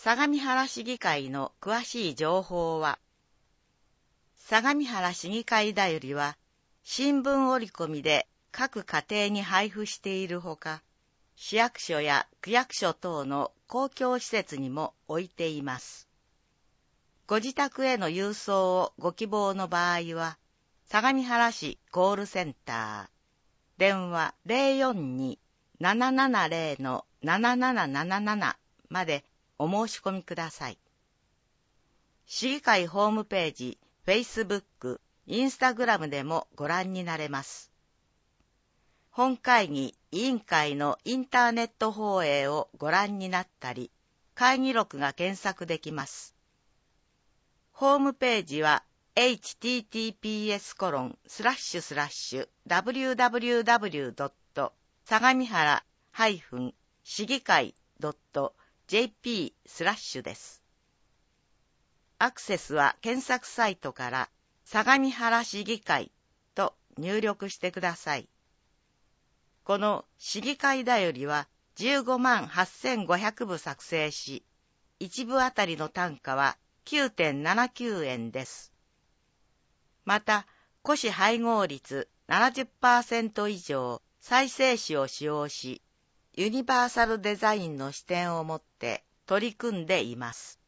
相模原市議会の詳しい情報は、相模原市議会だよりは、新聞折り込みで各家庭に配布しているほか、市役所や区役所等の公共施設にも置いています。ご自宅への郵送をご希望の場合は、相模原市コールセンター、電話 042-770-7777 までお申し込みください。市議会ホームページ、Facebook、Instagram でもご覧になれます。本会議、委員会のインターネット放映をご覧になったり、会議録が検索できます。ホームページは https://www. 相模原市議会 .jp/ です。アクセスは検索サイトから相模原市議会と入力してください。この市議会だよりは15万8500部作成し、1部あたりの単価は 9.79 円です。また、古紙配合率 70% 以上再生紙を使用し、ユニバーサルデザインの視点を持って取り組んでいます。